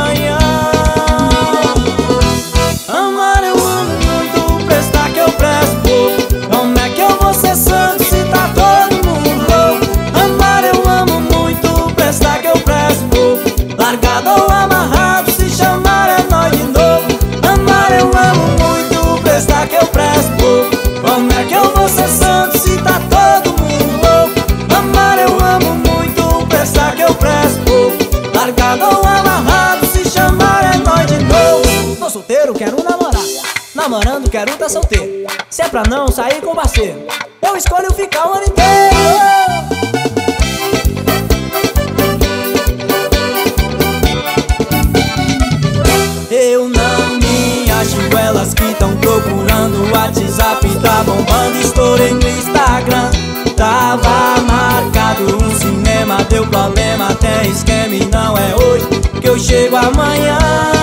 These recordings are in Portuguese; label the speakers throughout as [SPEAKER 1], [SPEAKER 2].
[SPEAKER 1] amanhã. Amar eu amo muito, prestar que eu presto pouco. Como é que eu vou ser santo se tá todo mundo louco? Amar eu amo muito, prestar que eu presto pouco. Largado ou amarrado, se chamar é nós de novo. Amar eu amo muito, prestar que eu presto pouco. Como é que eu vou ser santo se tá todo mundo louco? Amar eu amo muito, prestar que eu presto pouco. Largado ou amarrado, se chamar é nós de novo. Tô solteiro, quero namorar. Namorando, quero tá solteiro. Se é pra não sair com parceiro, eu escolho ficar o ano inteiro. Eu não me acho, elas que tão procurando. O WhatsApp tá bombando, estourei no Instagram. Tava marcado um cinema, deu problema, tem esquema e não é hoje que eu chego amanhã.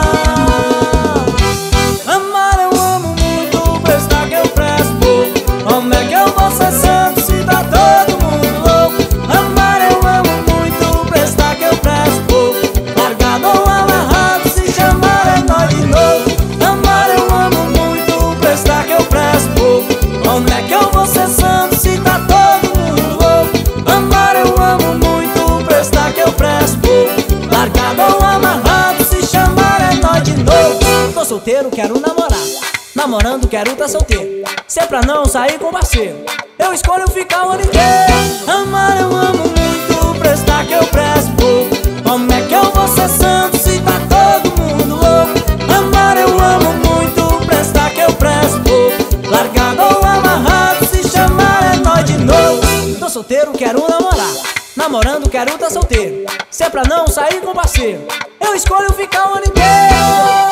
[SPEAKER 1] Amar eu amo muito, prestar que eu presto pouco. Como é que eu vou ser santo se tá todo mundo louco? Amar eu amo muito, prestar que eu presto pouco. Largado ou amarrado, se chamar é nós de novo. Amar eu amo muito, prestar que eu presto pouco. Como é que eu vou ser santo se tá todo mundo louco? Amar eu amo muito, prestar que eu presto pouco. Largado ou amarrado, se chamar é nós de novo. Tô solteiro, quero namorar. Namorando, quero tá solteiro. Se é pra não sair com parceiro, eu escolho ficar o ano inteiro. Amar eu amo muito, prestar que eu presto pouco. Como é que eu vou ser santo se tá todo mundo louco? Amar eu amo muito, prestar que eu presto pouco. Largado ou amarrado, se chamar é nós de novo. Tô solteiro, quero namorar. Namorando, quero tá solteiro. Se é pra não sair com parceiro, eu escolho ficar o ano inteiro.